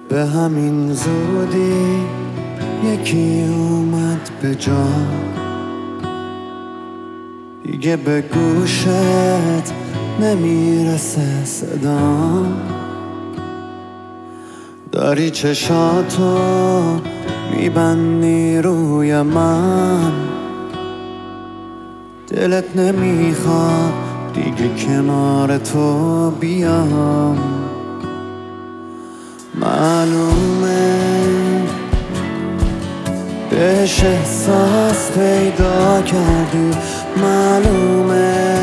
به همین زودی یکی اومد به جا، دیگه به گوشت نمیرسه صدا. داری چشاتو میبندی روی من، دلت نمیخواد دیگه کنار تو بیام. معلومه بهش احساس پیدا کردی، معلومه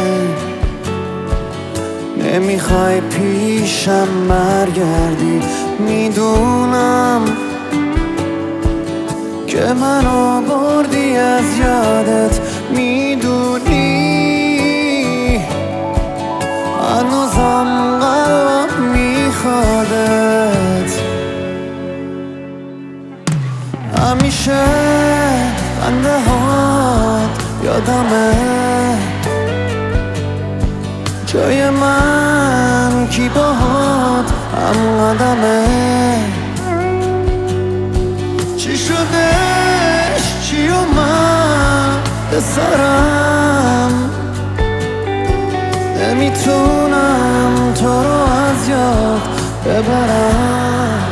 نمیخوای پیشم برگردی. میدونم که منو بردی از یادت، میدونی هنوزم قلبم میخوادت. همیشه خنده هات یادمه، جای من کی باهات هم قدمه. چی شدش چی اومد به سرم، نمیتونم تو رو از یاد ببرم.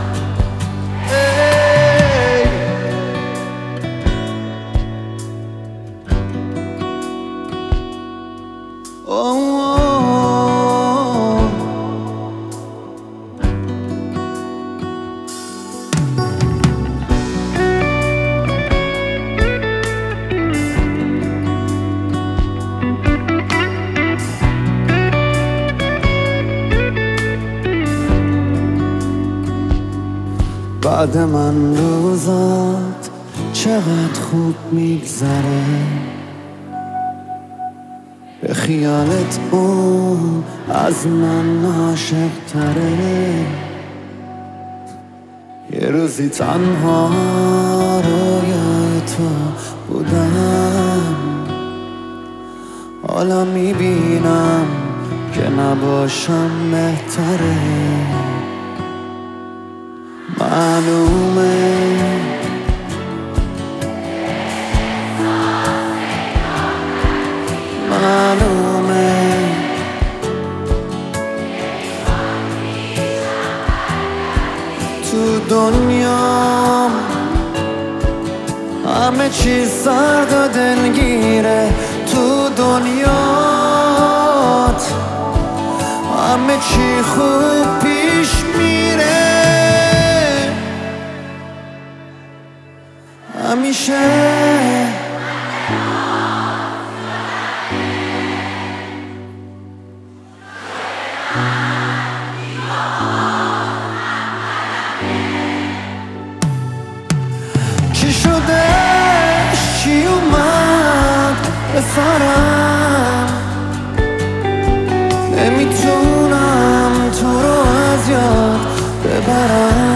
بعد من روزات چقدر خوب میگذره، به خیالت اون از من عاشق تره. یه روزی تنها رویای تو بودم، حالا میبینم که نباشم بهتره. معلومه تو دنیا همه چیز سرد و دلگیره، تو دنیات همه چی خوب پیش میره. همیشه چی شدش چی اومد به سرم، نمیتونم تو رو از یاد ببرم.